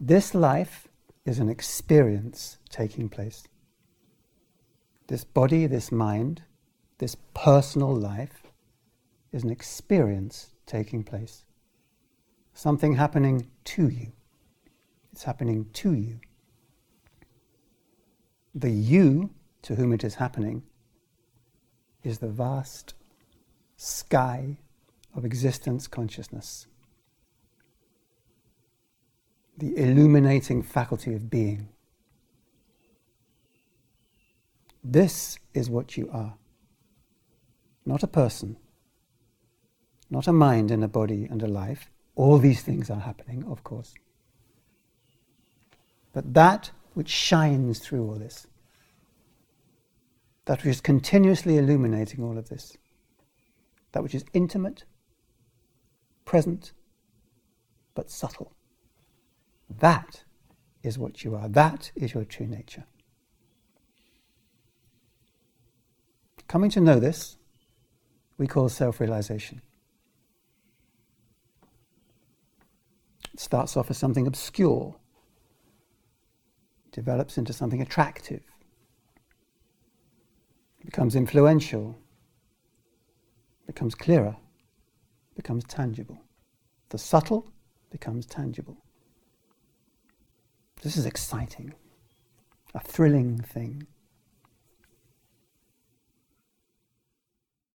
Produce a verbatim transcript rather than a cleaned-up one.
This life is an experience taking place. This body, this mind, this personal life is an experience taking place. Something happening to you. It's happening to you. The you to whom it is happening is the vast sky of existence consciousness. The illuminating faculty of being. This is what you are. Not a person, not a mind and a body and a life. All these things are happening, of course. But that which shines through all this, that which is continuously illuminating all of this, that which is intimate, present, but subtle, that is what you are. That is your true nature. Coming to know this, we call self-realization. It starts off as something obscure, develops into something attractive, becomes influential, becomes clearer, becomes tangible. The subtle becomes tangible. This is exciting, a thrilling thing.